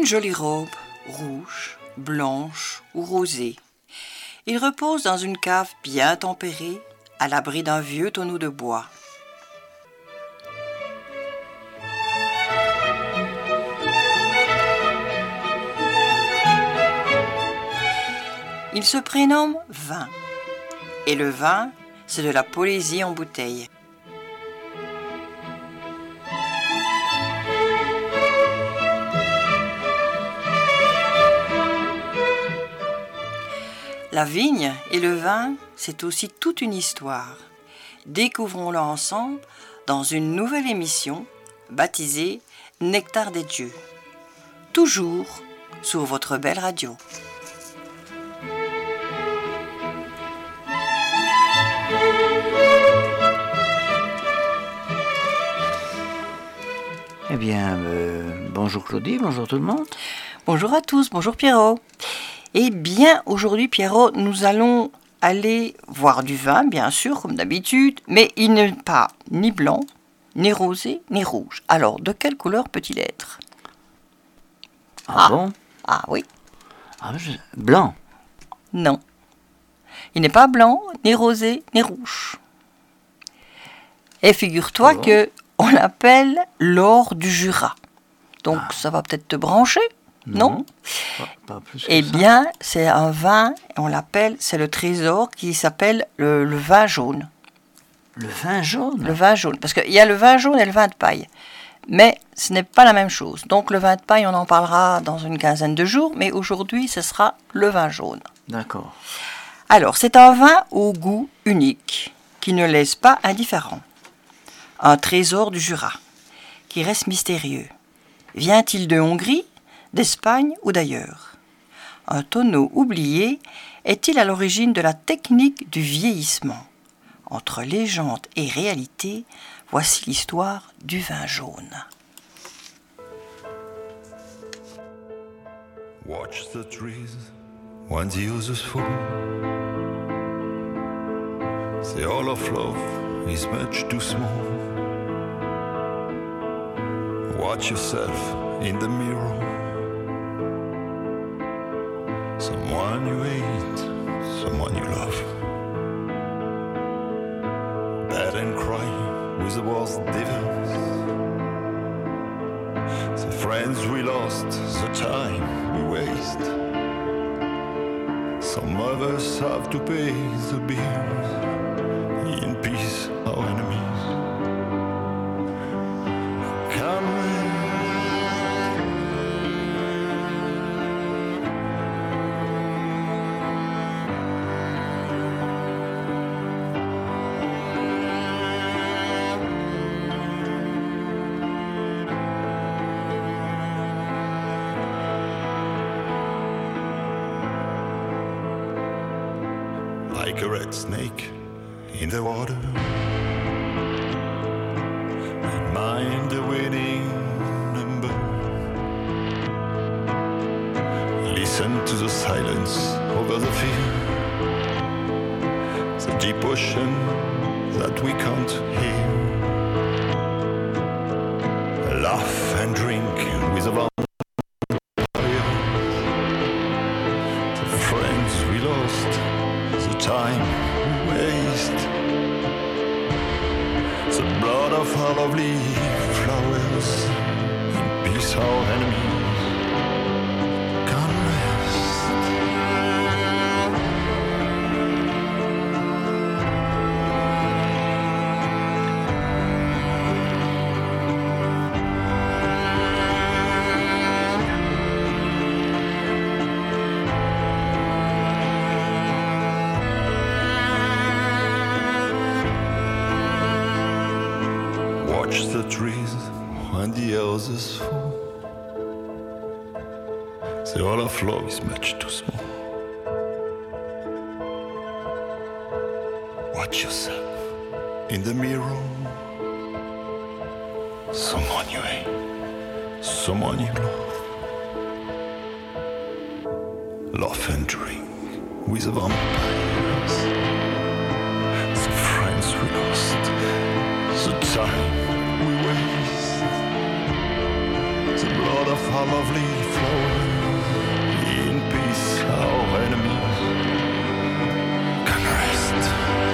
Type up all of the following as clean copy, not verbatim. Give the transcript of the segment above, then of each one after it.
jolie robe, rouge, blanche ou rosée. Il repose dans une cave bien tempérée, à l'abri d'un vieux tonneau de bois. Il se prénomme Vin. Et le vin, c'est de la poésie en bouteille. La vigne et le vin, c'est aussi toute une histoire. Découvrons-la ensemble dans une nouvelle émission baptisée Nectar des dieux. Toujours sur votre belle radio. Eh bien, bonjour Claudie, bonjour tout le monde. Bonjour à tous, bonjour Pierrot. Eh bien, aujourd'hui Pierrot, nous allons aller voir du vin, bien sûr, comme d'habitude, mais il n'est pas ni blanc, ni rosé, ni rouge. Alors, de quelle couleur peut-il être ? Bon ? Ah oui. Blanc. Non. Il n'est pas blanc, ni rosé, ni rouge. Et figure-toi que on l'appelle l'or du Jura. Donc ça va peut-être te brancher, non ? Pas plus que Eh ça. bien, c'est un vin, on l'appelle, c'est le trésor qui s'appelle le vin jaune. Le vin jaune. Le vin jaune, parce qu'il y a le vin jaune et le vin de paille. Mais ce n'est pas la même chose. Donc le vin de paille, on en parlera dans une quinzaine de jours, mais aujourd'hui, ce sera le vin jaune. D'accord. Alors, c'est un vin au goût unique, qui ne laisse pas indifférent. Un trésor du Jura, qui reste mystérieux. Vient-il de Hongrie, d'Espagne ou d'ailleurs ? Un tonneau oublié est-il à l'origine de la technique du vieillissement ? Entre légende et réalité, voici l'histoire du vin jaune. Watch the trees when the others fall. Say all of love is much too small. Watch yourself in the mirror. Someone you hate, someone you love. Bad and cry with the worst devils. The friends we lost, the time we waste. Some of us have to pay the bills. In peace, our enemies. Can we? Like a red snake in the water. Mind the winning number. Listen to the silence over the field. The deep ocean that we can't hear. Laugh and drink with the vampires. The friends we lost. The time we waste. The blood of our lovely flowers. In peace our enemies can rest. Watch the trees when the others fall. The all of love is much too small. Watch yourself in the mirror. Someone you hate, someone you love. Laugh and drink with the vampires. The friends we lost. The time we waste. the blood of our lovely flowers. In peace, our enemies can rest.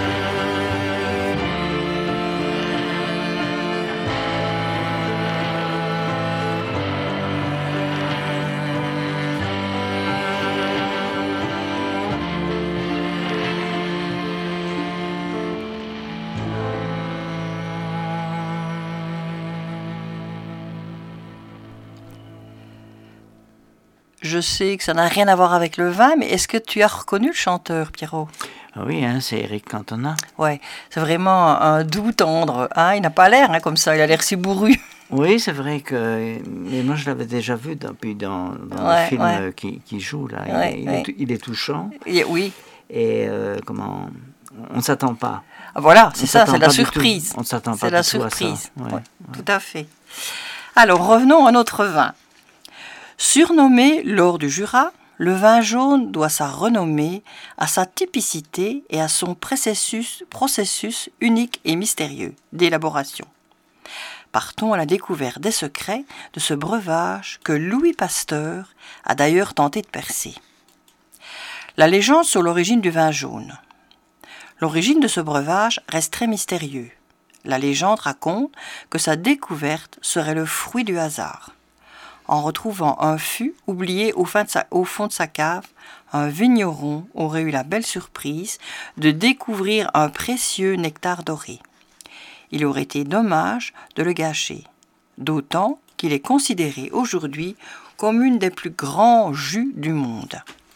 Je sais que ça n'a rien à voir avec le vin, mais est-ce que tu as reconnu le chanteur, Pierrot? Ah oui, hein, c'est Eric Cantona. Ouais, c'est vraiment un doux tendre. Hein, il n'a pas l'air comme ça, il a l'air si bourru. Oui, c'est vrai que... Mais moi, je l'avais déjà vu dans Ouais, le film ouais. qui joue, là. Ouais, ouais. Il est touchant. Oui, Et on ne s'attend pas. voilà, c'est On ça, s'attend c'est la pas du surprise. tout. On ne s'attend pas C'est la du tout à ça. surprise. Ouais, Ouais, ouais. tout à fait. Alors, revenons à notre vin. Surnommé l'or du Jura, le vin jaune doit sa renommée à sa typicité et à son processus unique et mystérieux d'élaboration. Partons à la découverte des secrets de ce breuvage que Louis Pasteur a d'ailleurs tenté de percer. La légende sur l'origine du vin jaune. L'origine de ce breuvage reste très mystérieux. La légende raconte que sa découverte serait le fruit du hasard. En retrouvant un fût oublié au fond de sa cave, un vigneron aurait eu la belle surprise de découvrir un précieux nectar doré. Il aurait été dommage de le gâcher, d'autant qu'il est considéré aujourd'hui comme une des plus grands jus du monde.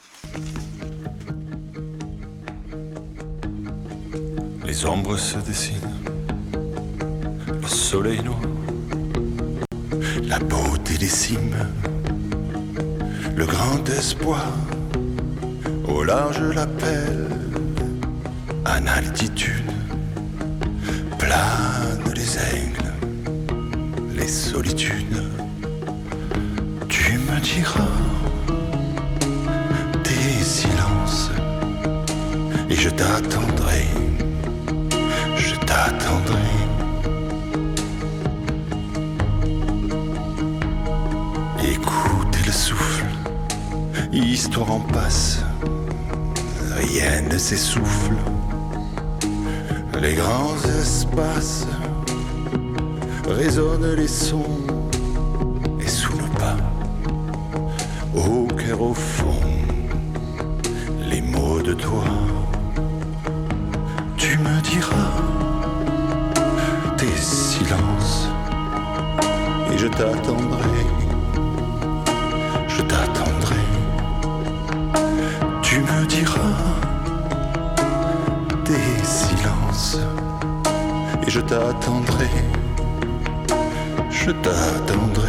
Les ombres se dessinent, le soleil noir, la beauté des cimes, le grand espoir, au large l'appel, en altitude, planent les aigles, les solitudes. Tu me diras tes silences, et je t'attendrai. Je t'attendrai. Écoutez le souffle, histoire en passe, rien ne s'essouffle. Les grands espaces résonnent les sons, et sous nos pas, au cœur au fond, les mots de toi. Tu me diras tes silences, et je t'attendrai, je t'attendrai. Tu me diras tes silences, et je t'attendrai, je t'attendrai.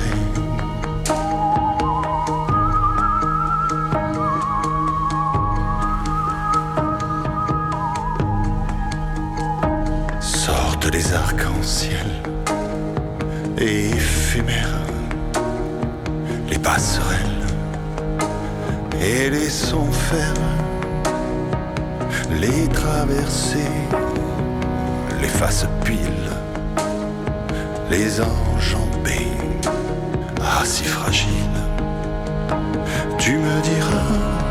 Sortent les arcs-en-ciel et éphémères, les passerelles et les sons fermes, les traversées, les faces piles, les enjambées, ah si fragiles. Tu me diras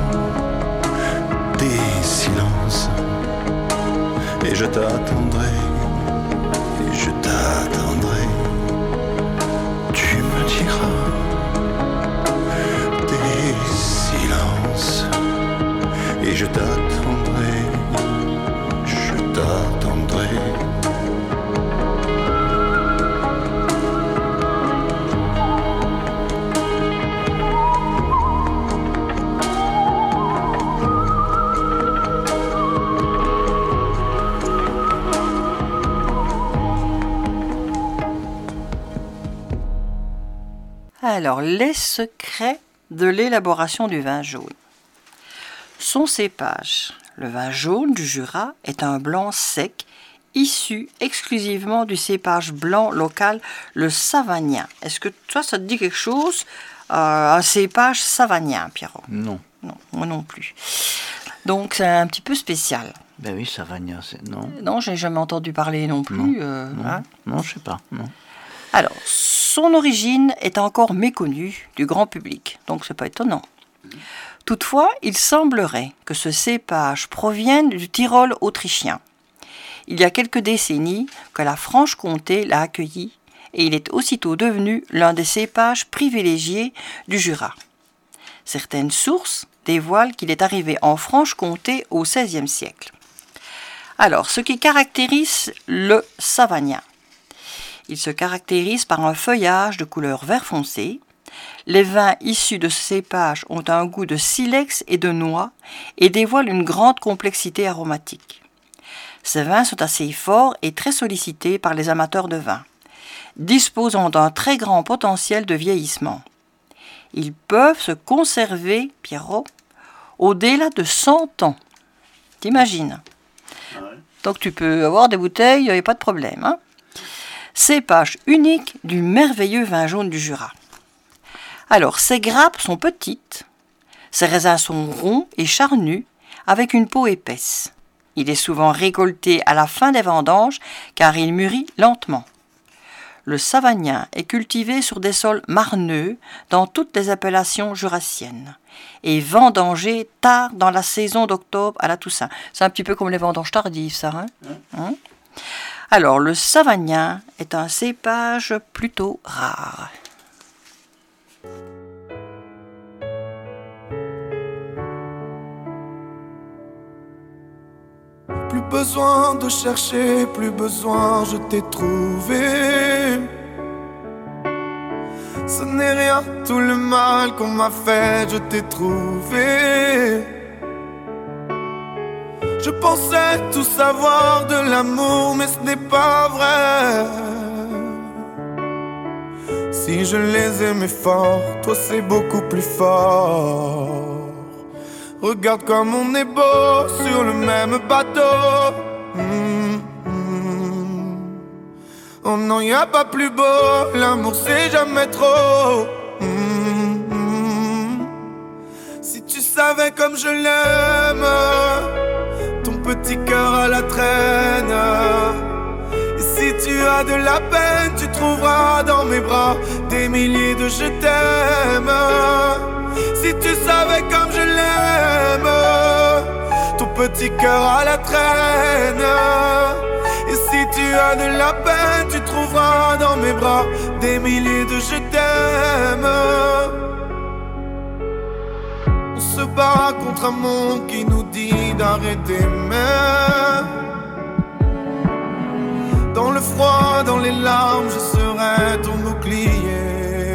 tes silences, et je t'attendrai, et je t'attendrai. Tu me diras tes silences, et je t'attendrai, je t'attendrai. Alors, les secrets de l'élaboration du vin jaune. Son cépage, le vin jaune du Jura, est un blanc sec, issu exclusivement du cépage blanc local, le savagnin. Est-ce que toi, ça te dit quelque chose, un cépage savagnin, Pierrot? Non. Non, moi non plus. Donc, c'est un petit peu spécial. Ben oui, Savagnin, c'est... Non. Non, j'ai jamais entendu parler non plus. Non, non, je sais pas, non. Alors, son origine est encore méconnue du grand public, donc c'est pas étonnant. Toutefois, il semblerait que ce cépage provienne du Tyrol autrichien. Il y a quelques décennies que la Franche-Comté l'a accueilli et il est aussitôt devenu l'un des cépages privilégiés du Jura. Certaines sources dévoilent qu'il est arrivé en Franche-Comté au XVIe siècle. Alors, ce qui caractérise le savagnin. Il se caractérise par un feuillage de couleur vert foncé. Les vins issus de ce cépage ont un goût de silex et de noix et dévoilent une grande complexité aromatique. Ces vins sont assez forts et très sollicités par les amateurs de vin, disposant d'un très grand potentiel de vieillissement. Ils peuvent se conserver, Pierrot, au-delà de 100 ans. T'imagines ? Donc tu peux avoir des bouteilles, il n'y a pas de problème. Hein ? Cépage unique du merveilleux vin jaune du Jura. Alors, ces grappes sont petites, ces raisins sont ronds et charnus, avec une peau épaisse. Il est souvent récolté à la fin des vendanges, car il mûrit lentement. Le savagnin est cultivé sur des sols marneux dans toutes les appellations jurassiennes et vendangé tard dans la saison d'octobre à la Toussaint. C'est un petit peu comme les vendanges tardives, ça. Hein ? Alors, le savagnin est un cépage plutôt rare. Plus besoin de chercher, plus besoin, je t'ai trouvé. Ce n'est rien, tout le mal qu'on m'a fait, je t'ai trouvé. Je pensais tout savoir de l'amour, mais ce n'est pas vrai. Si je les aimais fort, toi c'est beaucoup plus fort. Regarde comme on est beau sur le même bateau. Oh non, y a pas plus beau, l'amour c'est jamais trop. Si tu savais comme je l'aime, ton petit cœur à la traîne. Et si tu as de la peine, tu trouveras dans mes bras des milliers de je t'aime. Si tu savais comme je l'aime, ton petit cœur à la traîne. Et si tu as de la peine, tu trouveras dans mes bras des milliers de je t'aime. On se bat contre un monde qui nous dit d'arrêter, mais dans le froid, dans les larmes, je serai ton bouclier.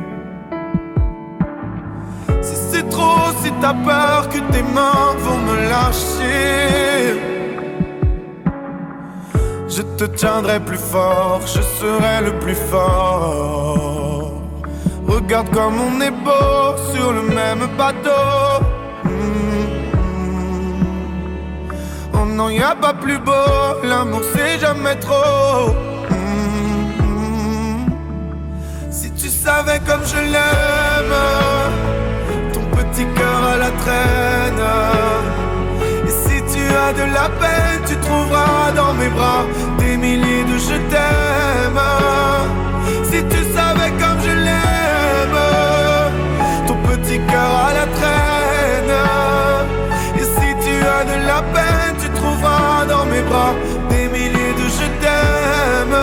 Si c'est trop, si t'as peur que tes mains vont me lâcher, je te tiendrai plus fort, je serai le plus fort. Regarde comme on est beau sur le même bateau. Oh non, y a pas plus beau, l'amour c'est jamais trop. Si tu savais comme je l'aime, ton petit cœur à la traîne. Et si tu as de la peine, tu trouveras dans mes bras des milliers de je t'aime. Si tu savais comme je l'aime, ton petit cœur à la traîne. Et si tu as de la peine, tu trouveras dans mes bras des milliers de je t'aime.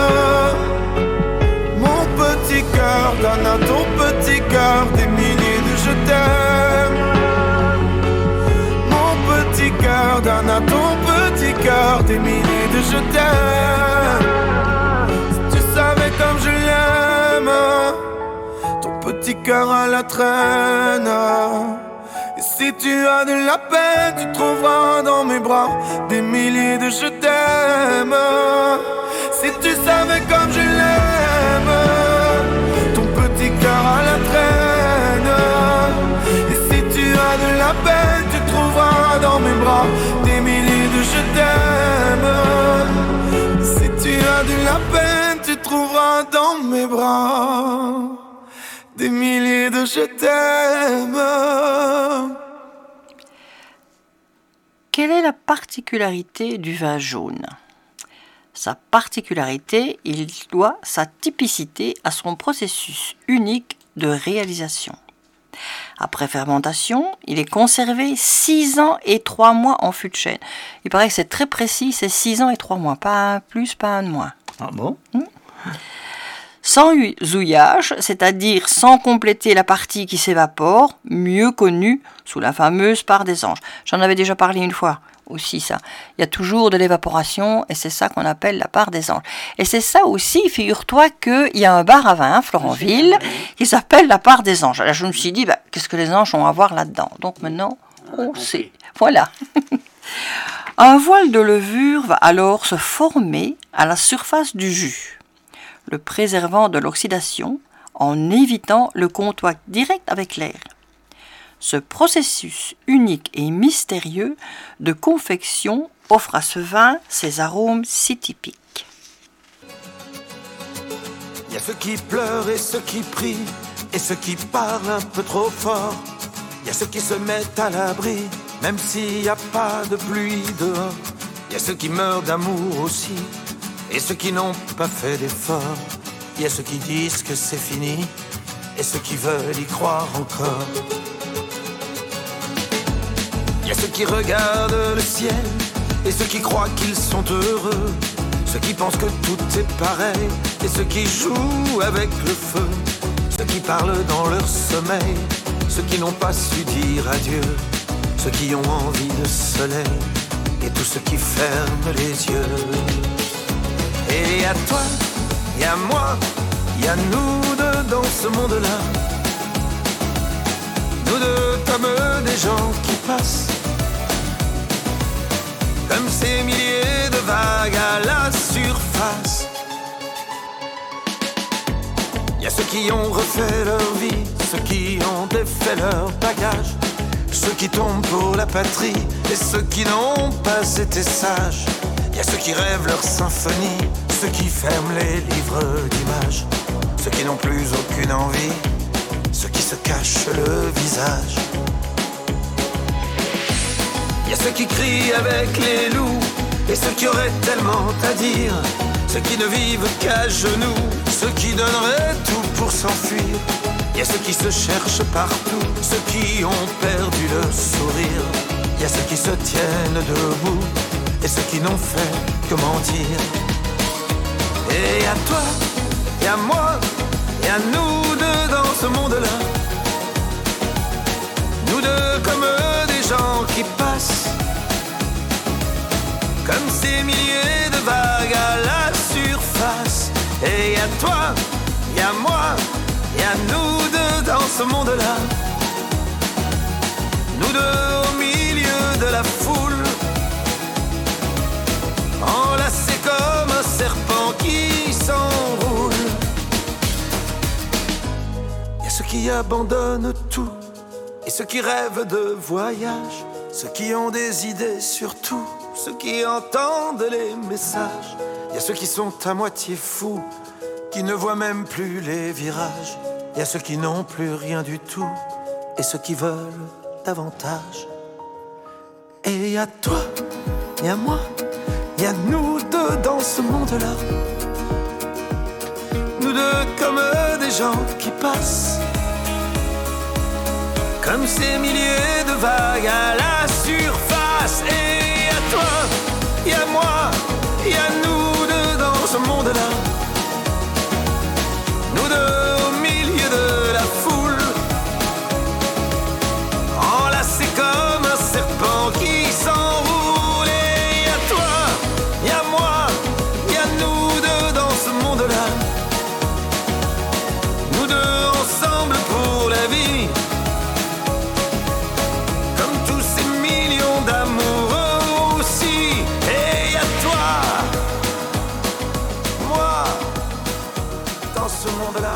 Mon petit cœur donne à ton petit cœur des milliers de je t'aime. Mon petit cœur donne à ton petit cœur des milliers de je t'aime. Si tu savais comme je l'aime, ton petit cœur à la traîne. Et si tu as de la peine, tu trouveras dans mes bras des milliers de je t'aime. Si tu savais comme je l'aime, ton petit cœur à la traîne. Et si tu as de la peine, tu trouveras dans mes bras des milliers de je t'aime. Si tu as de la peine, tu trouveras dans mes bras des milliers de je t'aime. Quelle est la particularité du vin jaune ? Sa particularité, il doit sa typicité à son processus unique de réalisation. Après fermentation, il est conservé 6 ans et 3 mois en fût de chêne. Il paraît que c'est très précis, c'est 6 ans et 3 mois, pas un plus, pas un de moins. Ah bon? Sans zouillage, c'est-à-dire sans compléter la partie qui s'évapore, mieux connue sous la fameuse part des anges. J'en avais déjà parlé une fois aussi, ça. Il y a toujours de l'évaporation et c'est ça qu'on appelle la part des anges. Et c'est ça aussi, figure-toi qu'il y a un bar à vin à Florentville qui s'appelle la part des anges. Alors je me suis dit, qu'est-ce que les anges ont à voir là-dedans? Donc maintenant, on sait. Voilà. Un voile de levure va alors se former à la surface du jus, le préservant de l'oxydation en évitant le contact direct avec l'air. Ce processus unique et mystérieux de confection offre à ce vin ses arômes si typiques. Il y a ceux qui pleurent et ceux qui prient, et ceux qui parlent un peu trop fort. Il y a ceux qui se mettent à l'abri, même s'il n'y a pas de pluie dehors. Il y a ceux qui meurent d'amour aussi, et ceux qui n'ont pas fait d'effort. Il y a ceux qui disent que c'est fini, et ceux qui veulent y croire encore. Il y a ceux qui regardent le ciel, et ceux qui croient qu'ils sont heureux. Ceux qui pensent que tout est pareil, et ceux qui jouent avec le feu. Ceux qui parlent dans leur sommeil, ceux qui n'ont pas su dire adieu. Ceux qui ont envie de soleil, et tous ceux qui ferment les yeux. Et y a toi, y a moi, y a nous deux dans ce monde-là. Nous deux comme des gens qui passent, comme ces milliers de vagues à la surface. Y a ceux qui ont refait leur vie, ceux qui ont défait leur bagage, ceux qui tombent pour la patrie et ceux qui n'ont pas été sages. Y a ceux qui rêvent leur symphonie, ceux qui ferment les livres d'images, ceux qui n'ont plus aucune envie, ceux qui se cachent le visage. Y a ceux qui crient avec les loups et ceux qui auraient tellement à dire, ceux qui ne vivent qu'à genoux, ceux qui donneraient tout pour s'enfuir. Y a ceux qui se cherchent partout, ceux qui ont perdu le sourire. Y a ceux qui se tiennent debout et ceux qui n'ont fait que mentir. Et y a toi, y a moi, y a nous deux dans ce monde-là. Nous deux comme des gens qui passent, comme ces milliers de vagues à la surface. Et y a toi, y a moi, y a nous deux dans ce monde-là. Nous deux au milieu de la foule, enlacés comme un serpent qui s'enroule. Y a ceux qui abandonnent tout et ceux qui rêvent de voyage, ceux qui ont des idées sur tout, ceux qui entendent les messages. Y a ceux qui sont à moitié fous, qui ne voient même plus les virages. Y a ceux qui n'ont plus rien du tout et ceux qui veulent davantage. Et y a toi, y a moi, y a nous deux dans ce monde-là. Nous deux comme des gens qui passent, comme ces milliers de vagues à la surface. Et y a toi, y a moi, y a nous deux dans ce monde-là. Nous deux au milieu de la foule, enlacés comme un serpent qui s'enroule. Et y a toi, y a moi, y a nous deux dans ce monde-là. Nous deux ensemble pour la vie, comme tous ces millions d'amoureux aussi. Et y a toi, moi, dans ce monde-là.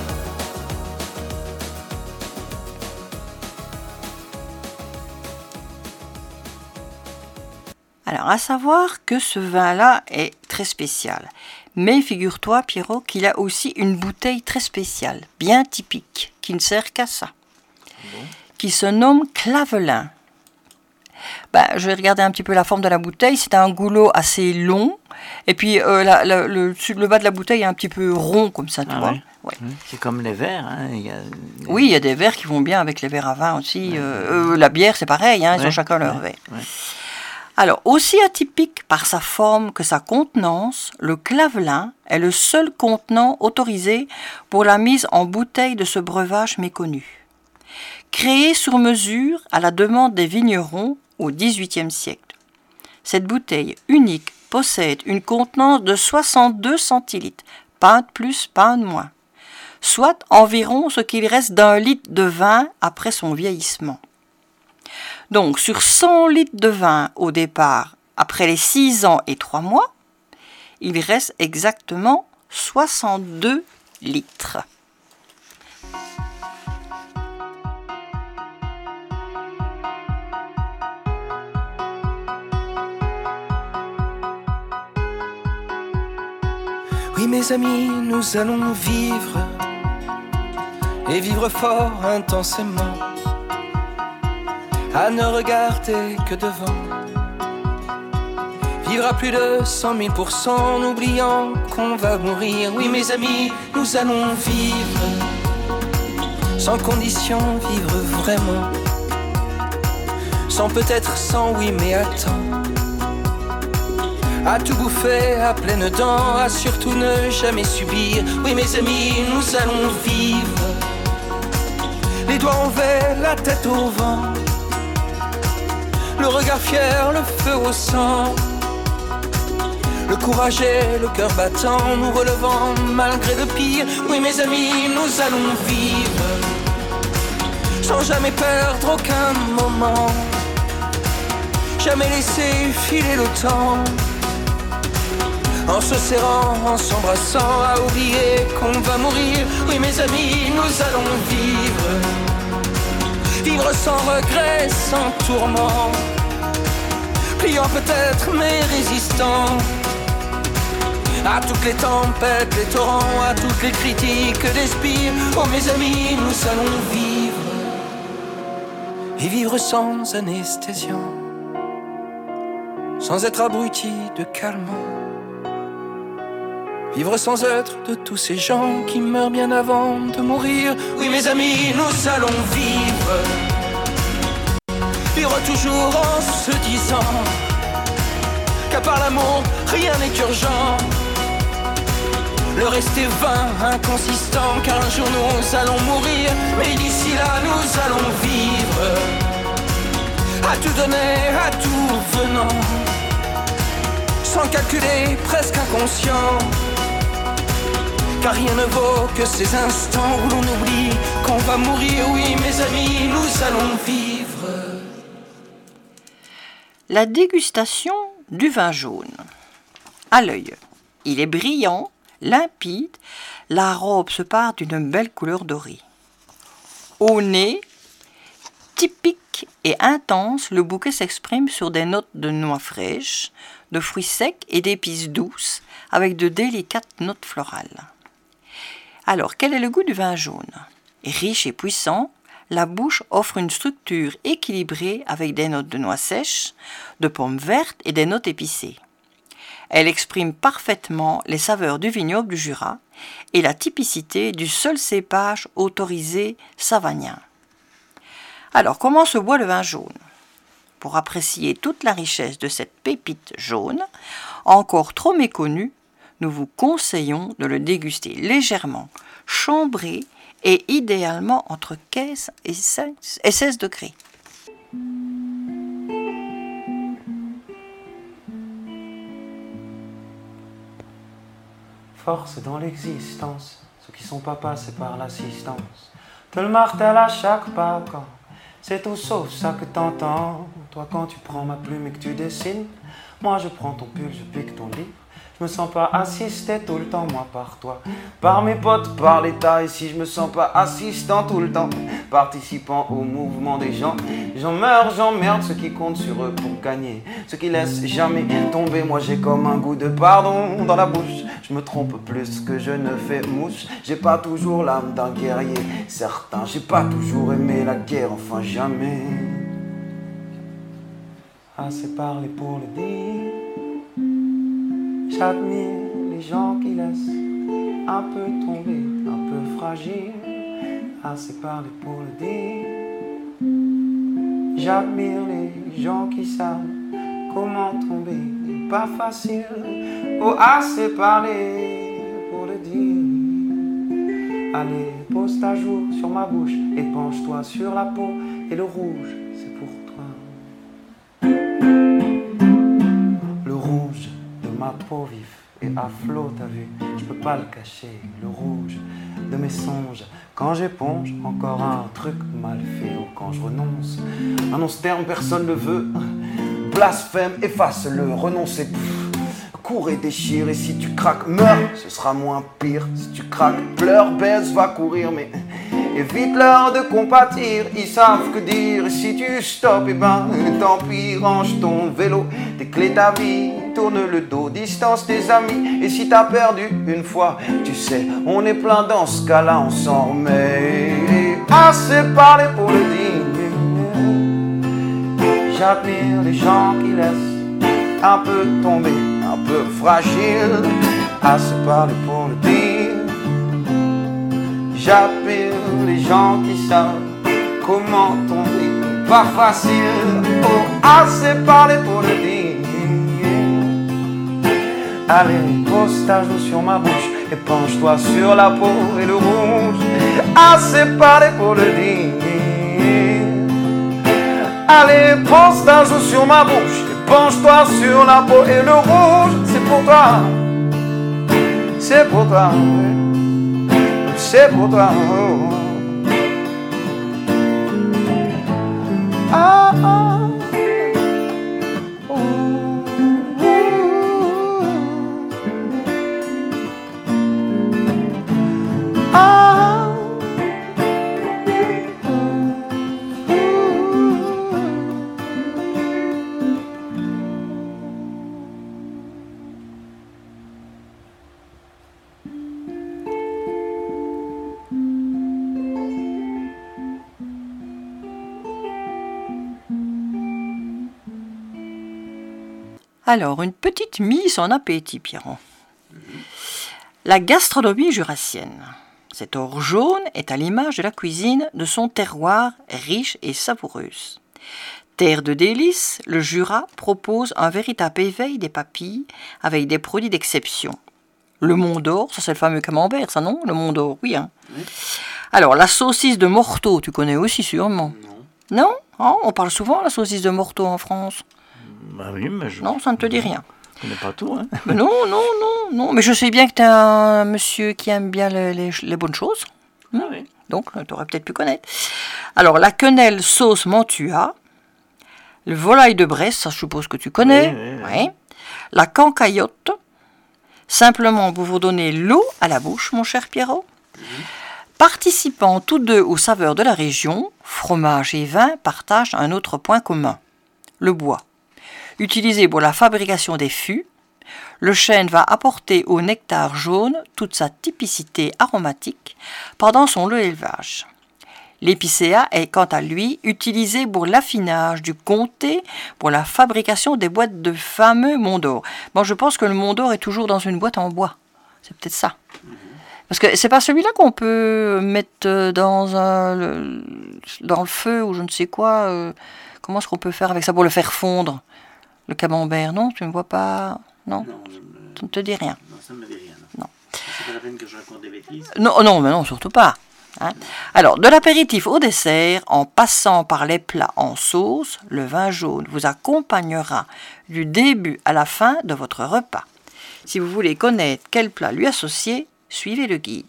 Alors, à savoir que ce vin-là est très spécial. Mais figure-toi, Pierrot, qu'il a aussi une bouteille très spéciale, bien typique, qui ne sert qu'à ça, qui se nomme Clavelin. Je vais regarder un petit peu la forme de la bouteille. C'est un goulot assez long. Et puis le bas de la bouteille est un petit peu rond comme ça, tu vois. Oui. Ouais. C'est comme les verres. Hein. Oui, il y a des verres qui vont bien avec les verres à vin aussi. La bière, c'est pareil, hein, ils ont chacun leur verre. Ouais. Alors, aussi atypique par sa forme que sa contenance, le clavelin est le seul contenant autorisé pour la mise en bouteille de ce breuvage méconnu. Créé sur mesure à la demande des vignerons au XVIIIe siècle. Cette bouteille unique possède une contenance de 62 centilitres, pas un de plus, pas un de moins, soit environ ce qu'il reste d'un litre de vin après son vieillissement. Donc, sur 100 litres de vin au départ, après les 6 ans et 3 mois, il reste exactement 62 litres. Oui, mes amis, nous allons vivre, et vivre fort intensément, à ne regarder que devant. Vivre à plus de 100 000%, en oubliant qu'on va mourir. Oui, mes amis, nous allons vivre, sans condition, vivre vraiment. Sans peut-être, sans oui, mais attends. À tout bouffer à pleines dents, à surtout ne jamais subir. Oui, mes amis, nous allons vivre, les doigts en verre, la tête au vent, le regard fier, le feu au sang, le courage et le cœur battant, nous relevant malgré le pire. Oui, mes amis, nous allons vivre, sans jamais perdre aucun moment, jamais laisser filer le temps, en se serrant, en s'embrassant, à oublier qu'on va mourir. Oui, mes amis, nous allons vivre, vivre sans regret, sans tourment, pliant peut-être mais résistant à toutes les tempêtes, les torrents, à toutes les critiques des spires. Oh, mes amis, nous allons vivre, et vivre sans anesthésiant, sans être abruti de calmant. Vivre sans être de tous ces gens qui meurent bien avant de mourir. Oui, mes amis, nous allons vivre, vivre toujours en se disant qu'à part l'amour, rien n'est urgent. Le rester vain, inconsistant, car un jour nous allons mourir. Mais d'ici là, nous allons vivre, à tout donner, à tout venant, sans calculer, presque inconscient. Car rien ne vaut que ces instants où l'on oublie qu'on va mourir. Oui, mes amis, nous allons vivre. La dégustation du vin jaune. À l'œil, il est brillant, limpide, la robe se pare d'une belle couleur dorée. Au nez, typique et intense, le bouquet s'exprime sur des notes de noix fraîches, de fruits secs et d'épices douces, avec de délicates notes florales. Alors, quel est le goût du vin jaune ? Riche et puissant, la bouche offre une structure équilibrée avec des notes de noix sèches, de pommes vertes et des notes épicées. Elle exprime parfaitement les saveurs du vignoble du Jura et la typicité du seul cépage autorisé savagnin. Alors, comment se boit le vin jaune ? Pour apprécier toute la richesse de cette pépite jaune, encore trop méconnue, nous vous conseillons de le déguster légèrement, chambré et idéalement entre 15 et 16 degrés. Force dans l'existence, ceux qui sont pas passés par l'assistance te le martèlent à chaque pas quand c'est tout sauf ça que t'entends. Toi quand tu prends ma plume et que tu dessines, moi je prends ton pull, je pique ton livre. Je me sens pas assisté tout le temps, moi par toi, par mes potes, par l'État. Et si je me sens pas assistant tout le temps, participant au mouvement des gens, j'en meurs, j'emmerde ceux qui comptent sur eux pour gagner, ceux qui laissent jamais tomber. Moi j'ai comme un goût de pardon dans la bouche, je me trompe plus que je ne fais mouche. J'ai pas toujours l'âme d'un guerrier, certain, j'ai pas toujours aimé la guerre, enfin jamais. assez parlé pour le dire. J'admire les gens qui laissent un peu tomber, un peu fragile, assez parlé pour le dire. J'admire les gens qui savent comment tomber, pas facile, oh assez parlé pour le dire. Allez, pose ta joue sur ma bouche et penche-toi sur la peau, et le rouge, c'est pour toi. Le rouge de ma peau vive et à flot, t'as vu, je peux pas le cacher. Le rouge de mes songes, quand j'éponge encore un truc mal fait, ou quand je renonce, annonce terme, personne ne veut. Blasphème, efface-le, renoncer, cours et déchire, et si tu craques, meurs, ce sera moins pire. Si tu craques, pleure, baise, va courir, mais évite-leur de compatir, ils savent que dire. Et si tu stoppes, eh ben, tant pis, range ton vélo, tes clés, ta vie, tourne le dos, distance tes amis. Et si t'as perdu une fois, tu sais, on est plein dans ce cas-là, on s'en remet. Assez parlé pour le dire. J'admire les gens qui laissent un peu tomber, un peu fragile, assez parlé pour le dire. J'admire les gens qui savent comment tomber, pas facile, oh, assez parlé pour le dire. Allez, pose ta joue sur ma bouche et penche-toi sur la peau, et le rouge, assez parlé pour le dire. Allez, pose ta joue sur ma bouche et penche-toi sur la peau, et le rouge, c'est pour toi. C'est pour toi. C'est pour toi. Ah, ah. Oh. Ah. Alors, une petite mise en appétit, Pierron. La gastronomie jurassienne. Cet or jaune est à l'image de la cuisine de son terroir riche et savoureuse. Terre de délices, le Jura propose un véritable éveil des papilles avec des produits d'exception. Le Mont d'Or, ça c'est le fameux camembert, ça non? Le Mont d'Or, oui. Hein. Oui. Alors, la saucisse de Morteau, tu connais aussi sûrement? Non. Non? Oh, on parle souvent de la saucisse de Morteau en France. Bah oui, mais je... Non, ça ne te dit rien. Je connais pas tout, hein. Non. Mais je sais bien que tu es un monsieur qui aime bien les bonnes choses. Ah oui. Donc, tu aurais peut-être pu connaître. Alors, la quenelle sauce Mantua, le volaille de Bresse, ça je suppose que tu connais. Oui. La cancaillotte, simplement pour vous donner l'eau à la bouche, mon cher Pierrot. Participant tous deux aux saveurs de la région, fromage et vin partagent un autre point commun, le bois. Utilisé pour la fabrication des fûts, le chêne va apporter au nectar jaune toute sa typicité aromatique pendant son long élevage. L'épicéa est quant à lui utilisé pour l'affinage du comté pour la fabrication des boîtes de fameux Mont d'Or. Bon, je pense que le Mont d'Or est toujours dans une boîte en bois. C'est peut-être ça. Parce que c'est pas celui-là qu'on peut mettre dans le feu ou je ne sais quoi. Comment est-ce qu'on peut faire avec ça pour le faire fondre? Le camembert, non? Tu ne vois pas? Non, ça ne te dit rien. Non, ça ne me dit rien. Non. C'est pas la peine que je raconte des bêtises? Non, mais non, surtout pas. Hein? Alors, de l'apéritif au dessert, en passant par les plats en sauce, le vin jaune vous accompagnera du début à la fin de votre repas. Si vous voulez connaître quel plat lui associer, suivez le guide.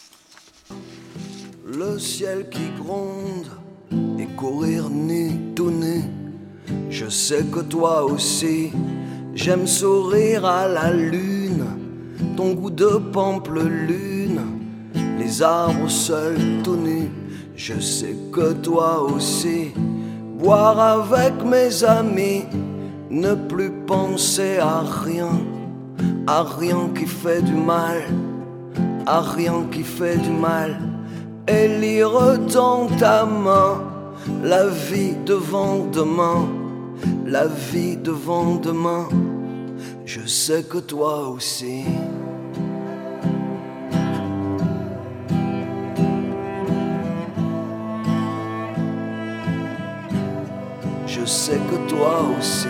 Le ciel qui gronde et courir nu, tout nu. Je sais que toi aussi, j'aime sourire à la lune, ton goût de pampelune, les arbres seuls tout nus. Je sais que toi aussi, boire avec mes amis, ne plus penser à rien qui fait du mal, à rien qui fait du mal, et lire dans ta main la vie devant demain. la vie devant demain. Je sais que toi aussi. Je sais que toi aussi.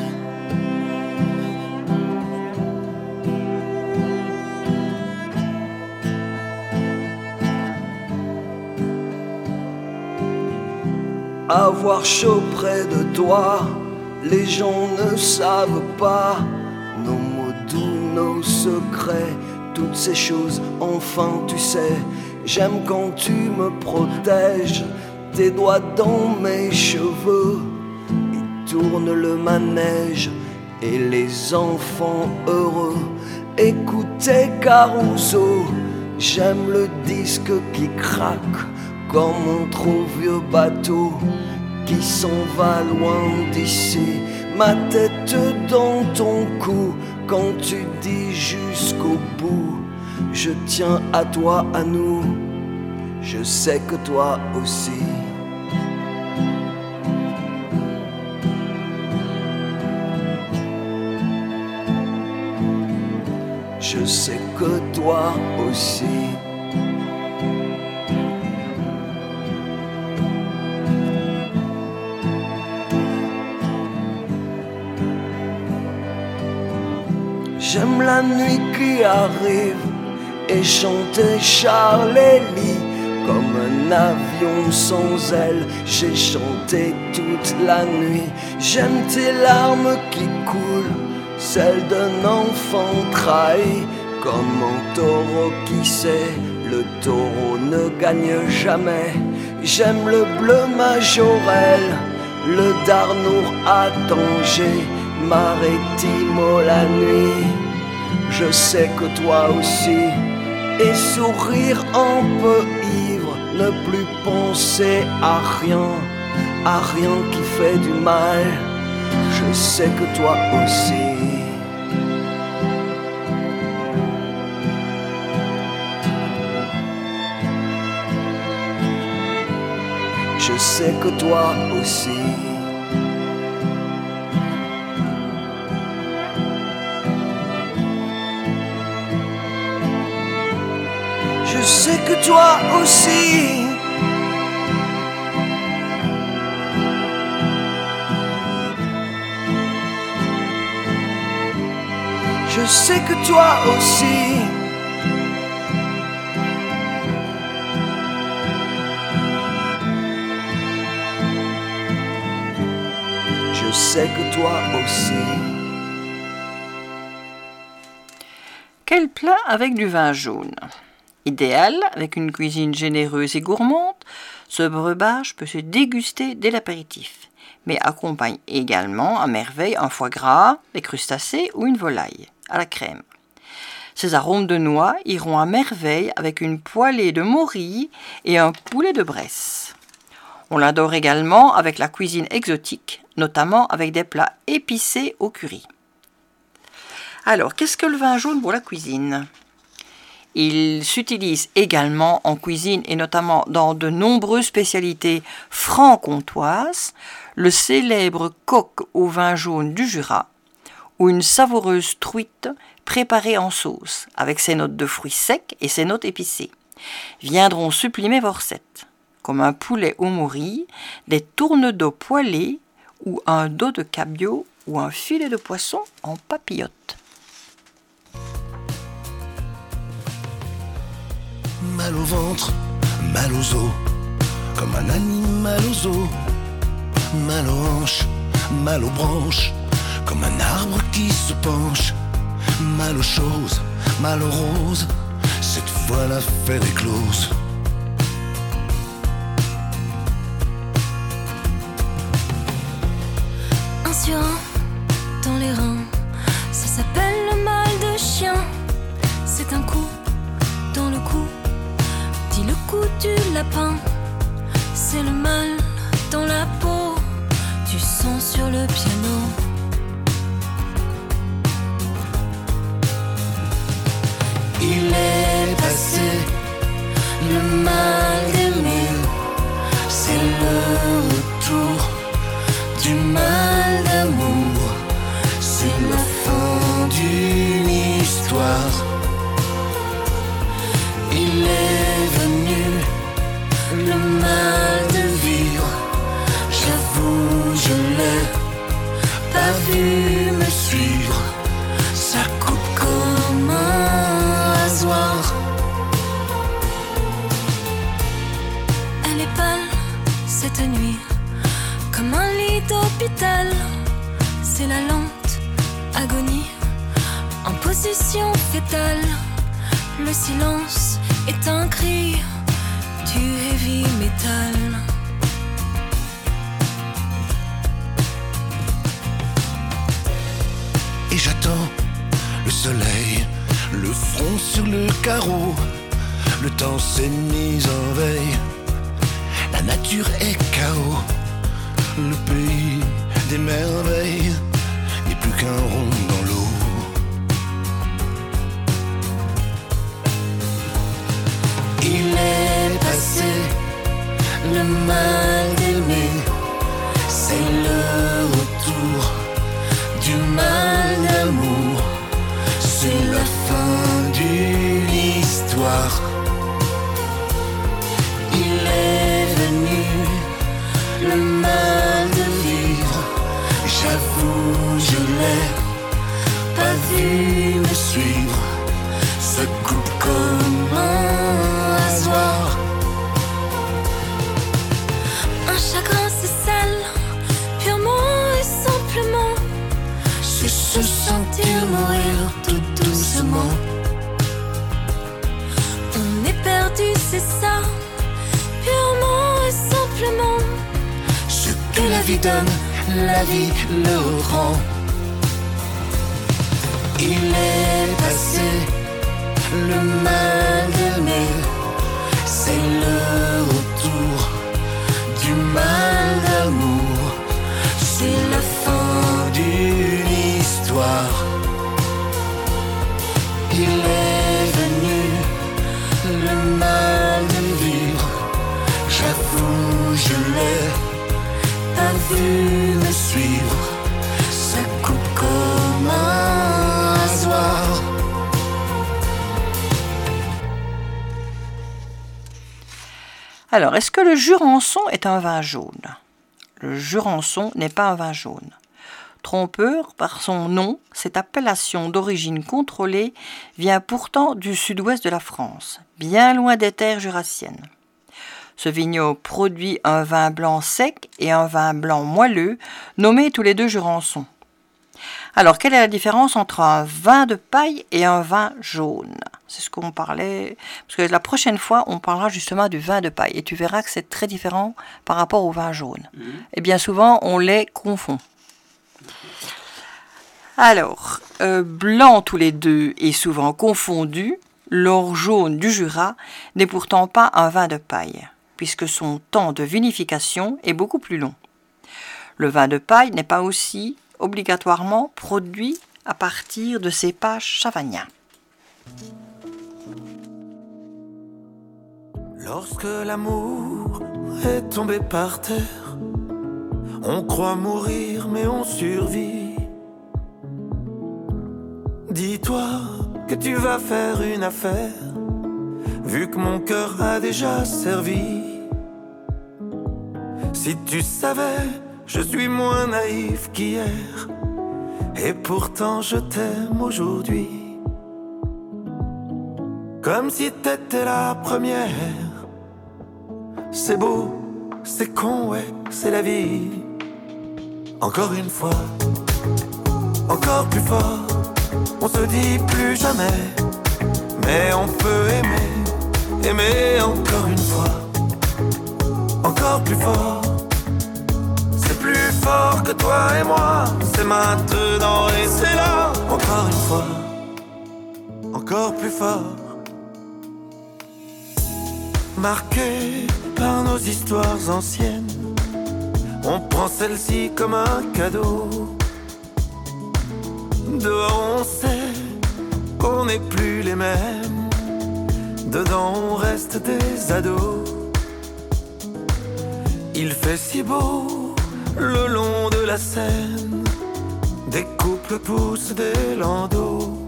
Avoir chaud près de toi, les gens ne savent pas nos mots doux, nos secrets, toutes ces choses. Enfin tu sais, j'aime quand tu me protèges, tes doigts dans mes cheveux, ils tournent le manège et les enfants heureux. Écoutez Caruso, j'aime le disque qui craque comme un trop vieux bateau qui s'en va loin d'ici. Ma tête dans ton cou quand tu dis jusqu'au bout. Je tiens à toi, à nous. Je sais que toi aussi. Je sais que toi aussi. J'aime la nuit qui arrive et chanter Charlélie. Comme un avion sans ailes, j'ai chanté toute la nuit. J'aime tes larmes qui coulent, celles d'un enfant trahi. Comme un taureau qui sait, le taureau ne gagne jamais. J'aime le bleu majorel, le Darnour à Tanger, Maritimo la nuit. Je sais que toi aussi. Et sourire un peu ivre, ne plus penser à rien qui fait du mal. Je sais que toi aussi. Je sais que toi aussi. Je sais que toi aussi. Je sais que toi aussi. Je sais que toi aussi. Quel plat avec du vin jaune? Idéal, avec une cuisine généreuse et gourmande, ce breuvage peut se déguster dès l'apéritif, mais accompagne également à merveille un foie gras, des crustacés ou une volaille à la crème. Ces arômes de noix iront à merveille avec une poêlée de morille et un poulet de Bresse. On l'adore également avec la cuisine exotique, notamment avec des plats épicés au curry. Alors, qu'est-ce que le vin jaune pour la cuisine ? Il s'utilise également en cuisine et notamment dans de nombreuses spécialités franc-comtoises, le célèbre coq au vin jaune du Jura ou une savoureuse truite préparée en sauce avec ses notes de fruits secs et ses notes épicées viendront sublimer vos recettes, comme un poulet au morille, des tournes d'eau poêlées ou un dos de cabillaud ou un filet de poisson en papillote. Mal au ventre, mal aux os, comme un animal aux os. Mal aux hanches, mal aux branches, comme un arbre qui se penche. Mal aux choses, mal aux roses, cette fois l'affaire est close. Un surin dans les reins, ça s'appelle le mal de chien. C'est un coup dans le cou, dit le coup du lapin. C'est le mal dans la peau, du sang sur le piano. Il est passé le mal d'aimer, c'est le retour du mal d'aimer. c'est la lente agonie en position fétale. Le silence est un cri du heavy metal. Et j'attends le soleil, le front sur le carreau. Le temps s'est mis en veille, la nature est chaos. Le pays des merveilles n'est plus qu'un rond dans l'eau. Il est passé le mal d'aimer, c'est le retour du mal d'amour, c'est la fin d'une histoire. Il est venu le mal de vivre, j'avoue je l'ai pas vu me suivre, se coupe comme un rasoir. Un chagrin s'écelle purement et simplement, C'est se sentir mourir tout doucement. on est perdu, c'est ça, purement et simplement. Ce que la vie donne, la vie le rend. Il est passé le mal d'aimer, c'est le retour du mal d'amour, c'est la fin d'une histoire. Il est venu le mal de vivre, j'avoue je l'ai pas vu me suivre, ça coupe comme un rasoir. Alors, est-ce que le Jurançon est un vin jaune ? Le Jurançon n'est pas un vin jaune. Trompeur par son nom, cette appellation d'origine contrôlée vient pourtant du sud-ouest de la France, bien loin des terres jurassiennes. Ce vignoble produit un vin blanc sec et un vin blanc moelleux, nommés tous les deux Jurançon. Alors, quelle est la différence entre un vin de paille et un vin jaune ? C'est ce qu'on parlait, parce que la prochaine fois, on parlera justement du vin de paille, et tu verras que c'est très différent par rapport au vin jaune. Et bien souvent, on les confond. Alors, blanc tous les deux et souvent confondus, l'or jaune du Jura n'est pourtant pas un vin de paille, puisque son temps de vinification est beaucoup plus long. Le vin de paille n'est pas aussi obligatoirement produit à partir de cépages savagniens. Lorsque l'amour est tombé par terre, on croit mourir mais on survit. Dis-toi que tu vas faire une affaire, vu que mon cœur a déjà servi. Si tu savais, je suis moins naïf qu'hier, et pourtant je t'aime aujourd'hui. Comme si t'étais la première. C'est beau, c'est con, ouais, c'est la vie. Encore une fois, encore plus fort. On se dit plus jamais, mais on peut aimer, aimer encore une fois. Encore plus fort. C'est plus fort que toi et moi. C'est maintenant et c'est là. Encore une fois, encore plus fort. Marqué par nos histoires anciennes, on prend celle-ci comme un cadeau. Dehors on sait qu'on n'est plus les mêmes, dedans on reste des ados. Il fait si beau le long de la Seine, des couples poussent des landaux.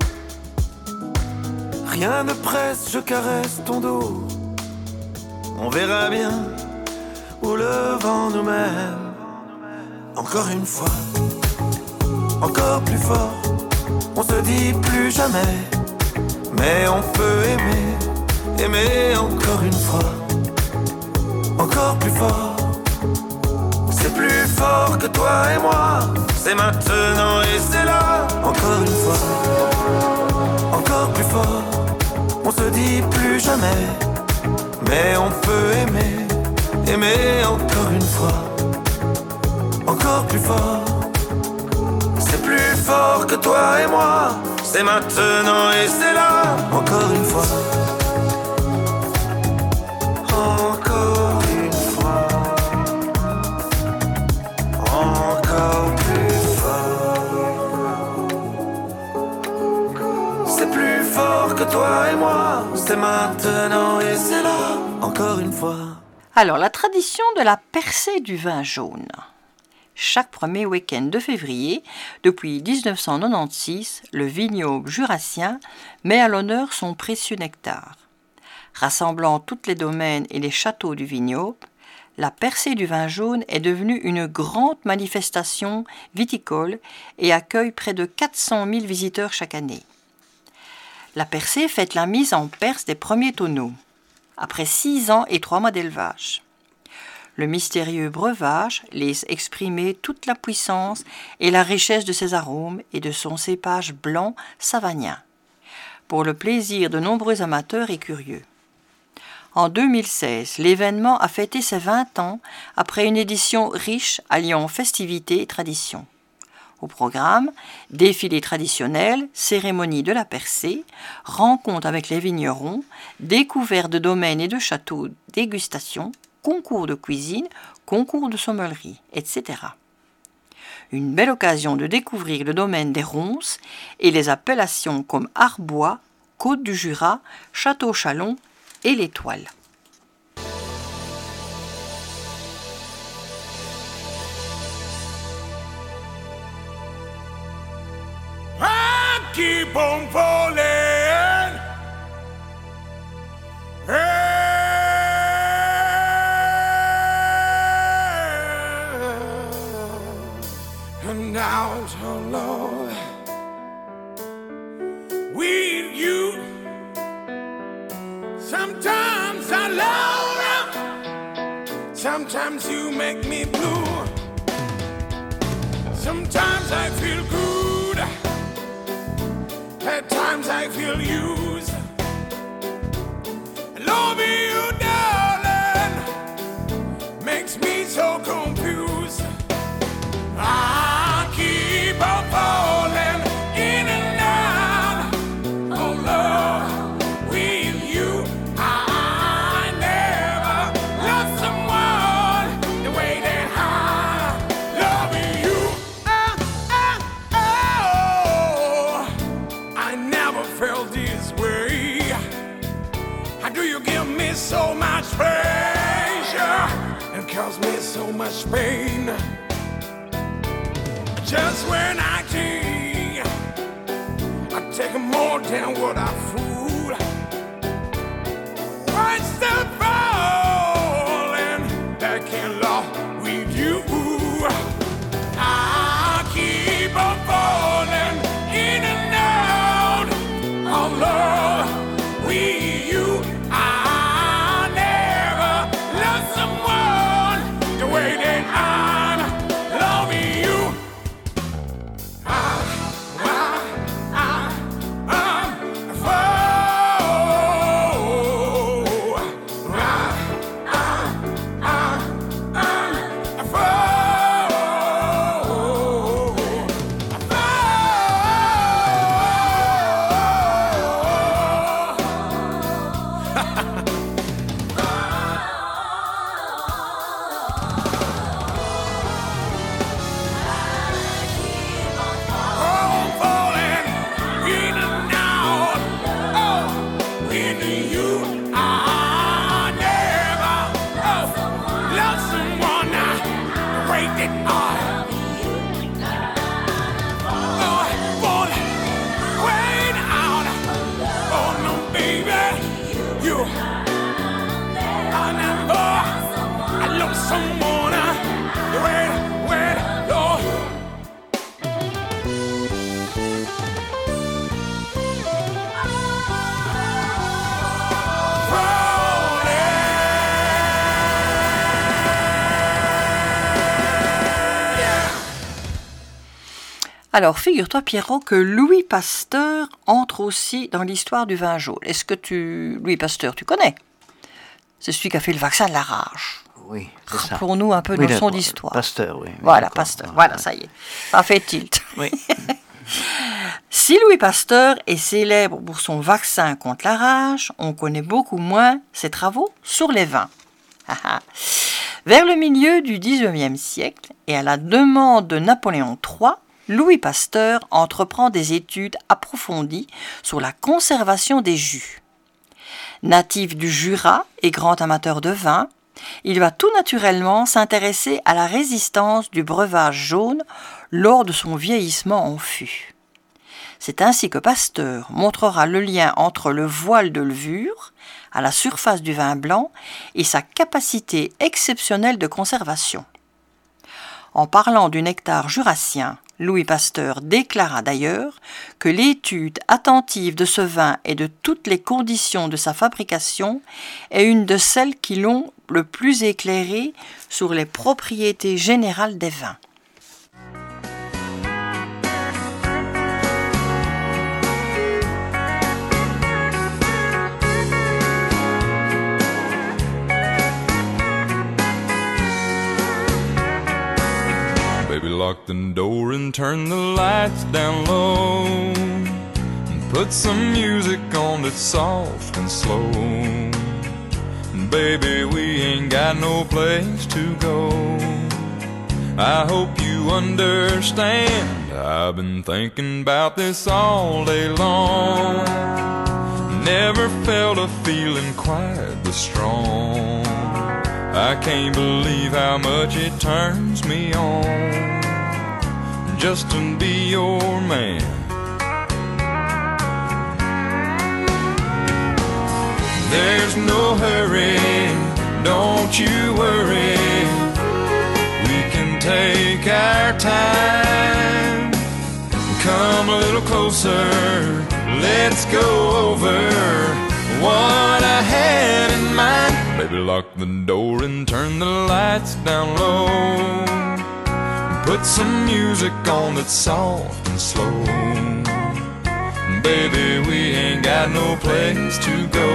Rien ne presse, je caresse ton dos. On verra bien où le vent nous mène. Encore une fois, encore plus fort. On se dit plus jamais, mais on peut aimer, aimer encore une fois. Encore plus fort. C'est plus fort que toi et moi. c'est maintenant et c'est là. Encore une fois, encore plus fort. On se dit plus jamais, mais on peut aimer, aimer encore une fois, encore plus fort. C'est plus fort que toi et moi, c'est maintenant et c'est là. Encore une fois, encore une fois, encore plus fort. C'est plus fort que toi et moi, c'est maintenant et c'est là. Encore une fois. Alors, la tradition de la percée du vin jaune. Chaque premier week-end de février, depuis 1996, le vignoble jurassien met à l'honneur son précieux nectar. Rassemblant tous les domaines et les châteaux du vignoble, la percée du vin jaune est devenue une grande manifestation viticole et accueille près de 400 000 visiteurs chaque année. La percée fête la mise en perce des premiers tonneaux, après 6 ans et 3 mois d'élevage. Le mystérieux breuvage laisse exprimer toute la puissance et la richesse de ses arômes et de son cépage blanc savagnin, pour le plaisir de nombreux amateurs et curieux. En 2016, l'événement a fêté ses 20 ans après une édition riche alliant festivité et tradition. Au programme, défilé traditionnel, cérémonie de la percée, rencontre avec les vignerons, découverte de domaines et de châteaux, dégustation, concours de cuisine, concours de sommellerie, etc. Une belle occasion de découvrir le domaine des Ronces et les appellations comme Arbois, Côte du Jura, Château-Chalon et l'Étoile. I keep on falling. And now, oh Lord, with you, sometimes I love you, sometimes you make me blue, sometimes I feel good, at times I feel used. Loving you, darling, makes me so confused. I keep on falling in and out. Oh Lord, with you I never loved someone the way that I love you. I never felt this way. How do you give me so much pleasure and cause me so much pain? Just when I take more than what I fool. What's the falling that can love with you? I keep on falling in and out of love with you. I never loved someone the way that I'm loving you. Alors, figure-toi, Pierrot, que Louis Pasteur entre aussi dans l'histoire du vin jaune. Est-ce que Louis Pasteur, tu connais? C'est celui qui a fait le vaccin de la rage. Oui, c'est ça. Rappelons-nous un peu de son histoire. Pasteur, oui. Voilà, Pasteur. Voilà, ça y est. Ça fait tilt. Oui. Si Louis Pasteur est célèbre pour son vaccin contre la rage, on connaît beaucoup moins ses travaux sur les vins. Vers le milieu du XIXe siècle, et à la demande de Napoléon III, Louis Pasteur entreprend des études approfondies sur la conservation des jus. Natif du Jura et grand amateur de vin, il va tout naturellement s'intéresser à la résistance du breuvage jaune lors de son vieillissement en fût. C'est ainsi que Pasteur montrera le lien entre le voile de levure à la surface du vin blanc et sa capacité exceptionnelle de conservation. En parlant du nectar jurassien, Louis Pasteur déclara d'ailleurs que l'étude attentive de ce vin et de toutes les conditions de sa fabrication est une de celles qui l'ont le plus éclairé sur les propriétés générales des vins. Baby, lock the door and turn the lights down low, and put some music on that's soft and slow. And baby, we ain't got no place to go. I hope you understand, I've been thinking about this all day long. Never felt a feeling quite this strong. I can't believe how much it turns me on just to be your man. There's no hurry, don't you worry. We can take our time. Come a little closer, let's go over what I had in mind. Baby, lock the door and turn the lights down low. Put some music on that's soft and slow. Baby, we ain't got no place to go.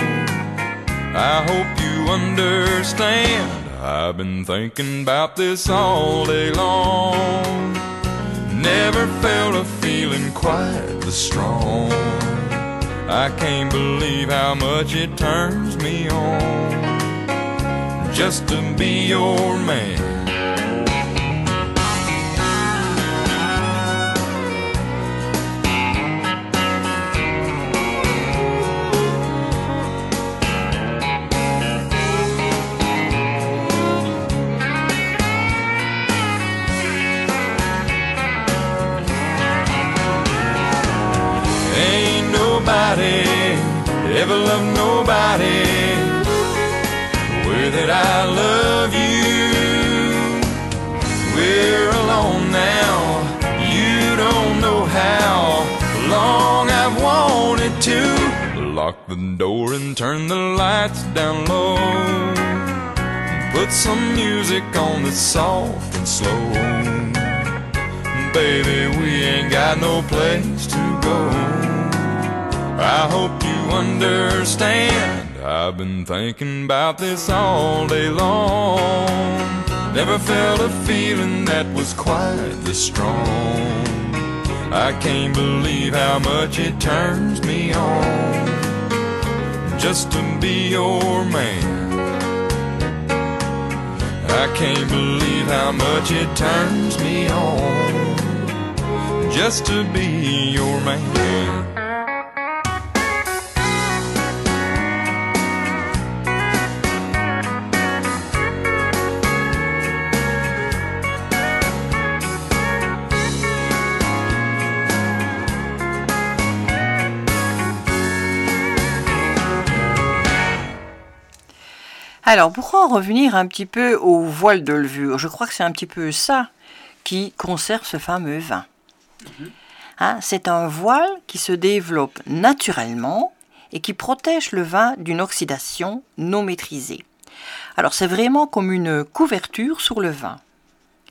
I hope you understand, I've been thinking about this all day long. Never felt a feeling quite this strong. I can't believe how much it turns me on just to be your man. Ain't nobody ever loved nobody way that I love you. We're alone now, you don't know how long I've wanted to. Lock the door and turn the lights down low. Put some music on that's soft and slow. Baby, we ain't got no place to go. I hope you understand, I've been thinking about this all day long. Never felt a feeling that was quite this strong. I can't believe how much it turns me on just to be your man. I can't believe how much it turns me on just to be your man. Alors, pour en revenir un petit peu au voile de levure, je crois que c'est un petit peu ça qui conserve ce fameux vin. C'est un voile qui se développe naturellement et qui protège le vin d'une oxydation non maîtrisée. Alors, c'est vraiment comme une couverture sur le vin.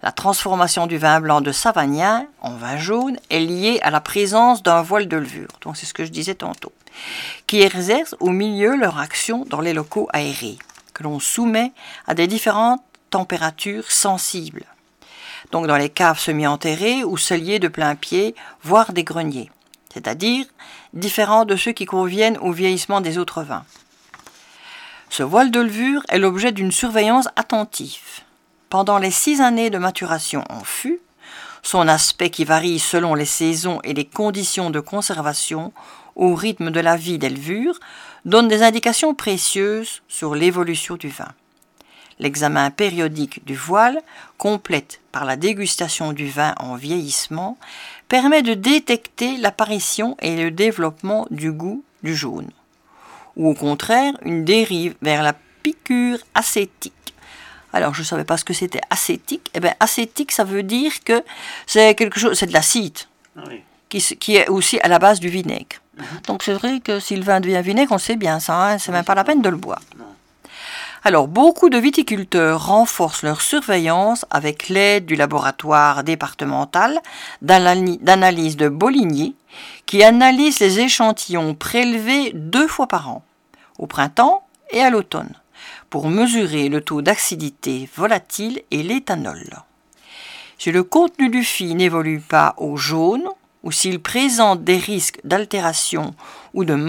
La transformation du vin blanc de Savagnin en vin jaune est liée à la présence d'un voile de levure, donc c'est ce que je disais tantôt, qui exercent au milieu leur action dans les locaux aérés, que l'on soumet à des différentes températures sensibles, donc dans les caves semi-enterrées ou celliers de plein pied, voire des greniers, c'est-à-dire différents de ceux qui conviennent au vieillissement des autres vins. Ce voile de levure est l'objet d'une surveillance attentive. Pendant les 6 années de maturation en fût, son aspect qui varie selon les saisons et les conditions de conservation au rythme de la vie des levures donne des indications précieuses sur l'évolution du vin. L'examen périodique du voile, complète par la dégustation du vin en vieillissement, permet de détecter l'apparition et le développement du goût du jaune, ou au contraire une dérive vers la piqûre acétique. Alors, je ne savais pas ce que c'était acétique. Eh bien, acétique, ça veut dire que c'est quelque chose, c'est de l'acide, oui, qui est aussi à la base du vinaigre. Donc, c'est vrai que si le vin devient vinaigre, on sait bien ça, hein, c'est même pas la peine de le boire. Alors, beaucoup de viticulteurs renforcent leur surveillance avec l'aide du laboratoire départemental d'analyse de Boligny, qui analyse les échantillons prélevés 2 fois par an, au printemps et à l'automne, pour mesurer le taux d'acidité volatile et l'éthanol. Si le contenu du fût n'évolue pas au jaune, ou s'il présente des risques d'altération ou de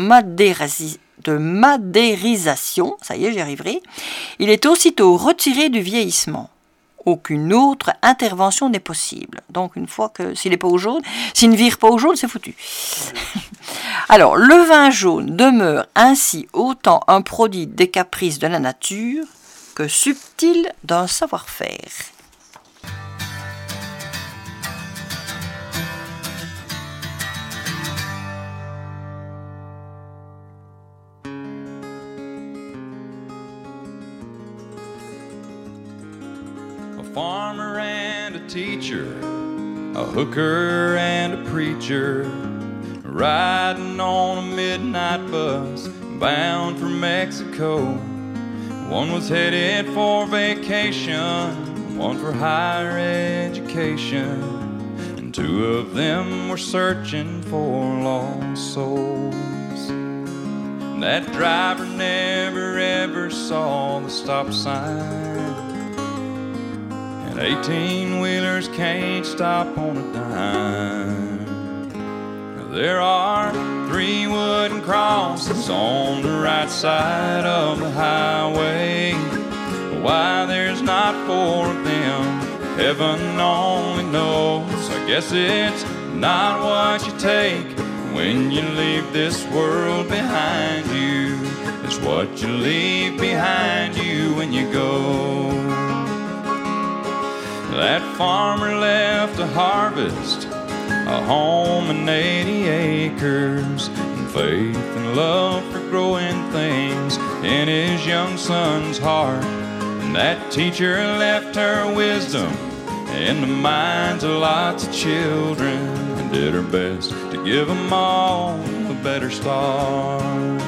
madérisation, ça y est, j'y arriverai, il est aussitôt retiré du vieillissement. Aucune autre intervention n'est possible. Donc, une fois que s'il n'est pas au jaune, s'il ne vire pas au jaune, c'est foutu. Alors, le vin jaune demeure ainsi autant un produit des caprices de la nature que subtil d'un savoir-faire. A farmer and a teacher, a hooker and a preacher, riding on a midnight bus bound for Mexico. One was headed for vacation, one for higher education, and 2 of them were searching for lost souls. That driver never ever saw the stop sign, and 18-wheelers can't stop on a dime. There are 3 wooden crosses on the right side of the highway. Why there's not 4 of them, heaven only knows. I guess it's not what you take when you leave this world behind you. It's what you leave behind you when you go. That farmer left a harvest, a home and 80 acres, and faith and love for growing things in his young son's heart. And that teacher left her wisdom in the minds of lots of children, and did her best to give them all a better start.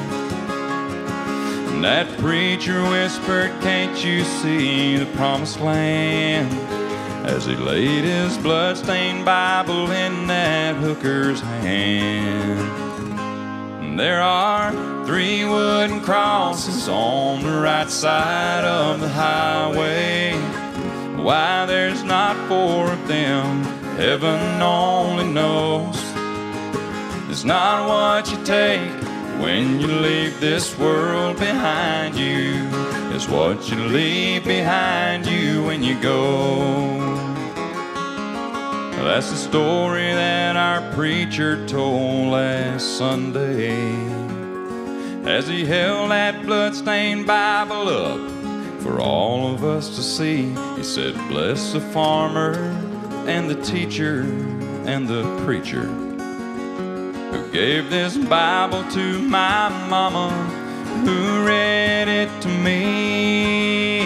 And that preacher whispered, "Can't you see the promised land?" as he laid his blood-stained Bible in that hooker's hand. And there are 3 wooden crosses on the right side of the highway. Why there's not 4 of them, heaven only knows. It's not what you take when you leave this world behind you. It's what you leave behind you when you go. That's the story that our preacher told last Sunday, as he held that blood-stained Bible up for all of us to see. He said, "Bless the farmer and the teacher and the preacher who gave this Bible to my mama, who read it to me."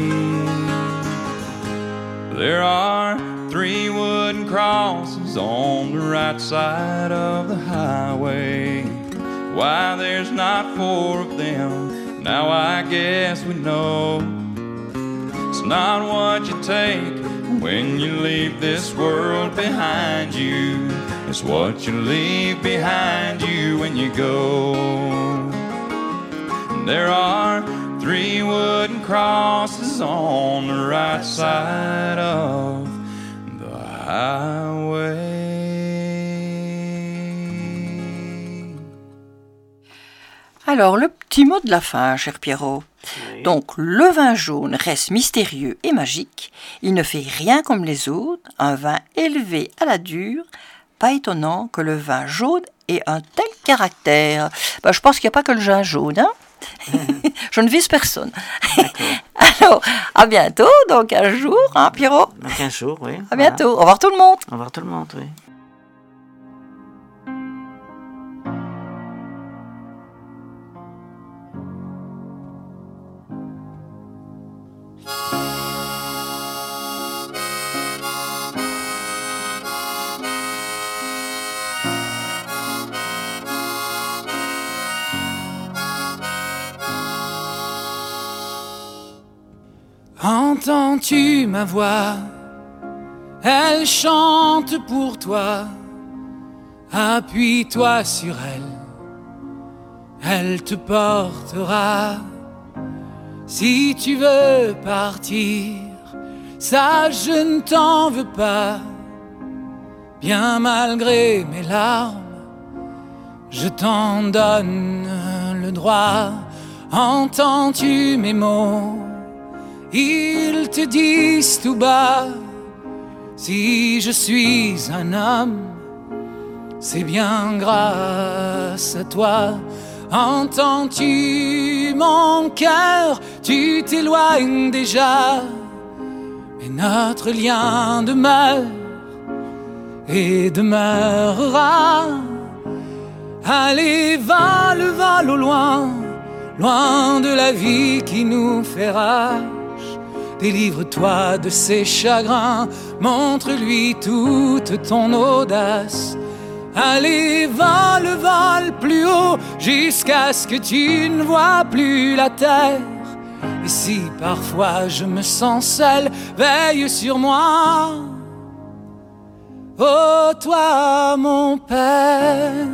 There are 3 wooden crosses on the right side of the highway. Why there's not 4 of them, now I guess we know. It's not what you take When you leave this world behind you, it's what you leave behind you when you go. There are 3 wooden crosses on the right side of the highway. Alors, le petit mot de la fin, cher Pierrot. Oui. Donc, le vin jaune reste mystérieux et magique. Il ne fait rien comme les autres, un vin élevé à la dure. Pas étonnant que le vin jaune ait un tel caractère. Je pense qu'il n'y a pas que le vin jaune, hein. Je ne vise personne. Alors, à bientôt, donc un jour, hein, Pierrot? Donc un jour, oui. À bientôt. Au revoir tout le monde. Au revoir tout le monde, oui. Entends-tu ma voix? Elle chante pour toi. Appuie-toi sur elle. Elle te portera. Si tu veux partir, ça je ne t'en veux pas. Bien malgré mes larmes, je t'en donne le droit. Entends-tu mes mots? Ils te disent tout bas, si je suis un homme, c'est bien grâce à toi. Entends-tu mon cœur? Tu t'éloignes déjà, mais notre lien demeure et demeurera. Allez, vole au loin, loin de la vie qui nous fait rage. Délivre-toi de ses chagrins, montre-lui toute ton audace. Allez, vole plus haut, jusqu'à ce que tu ne vois plus la terre. Et si parfois je me sens seul, veille sur moi. Oh, toi mon père.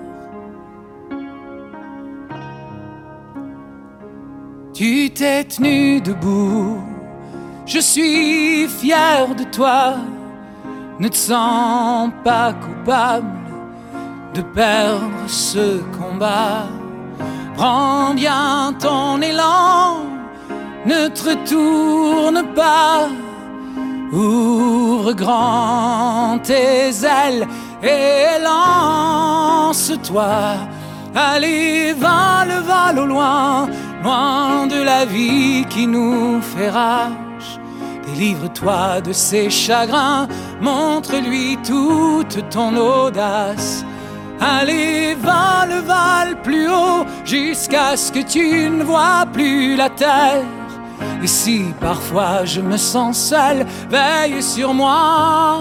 Tu t'es tenu debout, je suis fier de toi. Ne te sens pas coupable de perdre ce combat. Prends bien ton élan, ne te retourne pas. Ouvre grand tes ailes et lance-toi. Allez, vole au loin, loin de la vie qui nous fait rage. Délivre-toi de ses chagrins, montre-lui toute ton audace. Allez, vole plus haut, jusqu'à ce que tu ne vois plus la terre. Et si parfois je me sens seul, veille sur moi.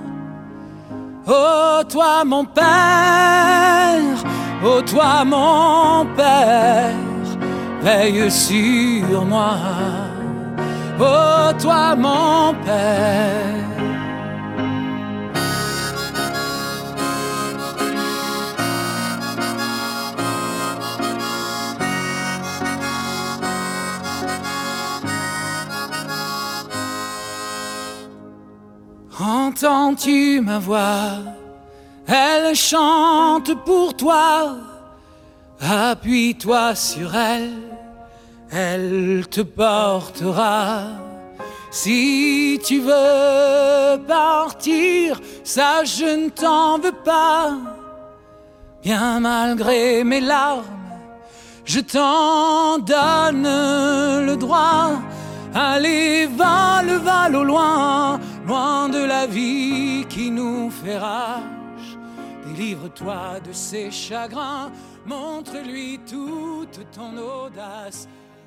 Oh, toi mon père, oh, toi mon père, veille sur moi. Oh, toi mon père. Entends-tu ma voix? Elle chante pour toi. Appuie-toi sur elle, elle te portera. Si tu veux partir, ça je ne t'en veux pas. Bien malgré mes larmes, je t'en donne le droit. Allez, vole au loin, loin de la vie qui nous fait rage. Délivre-toi de ses chagrins, montre-lui toute ton audace.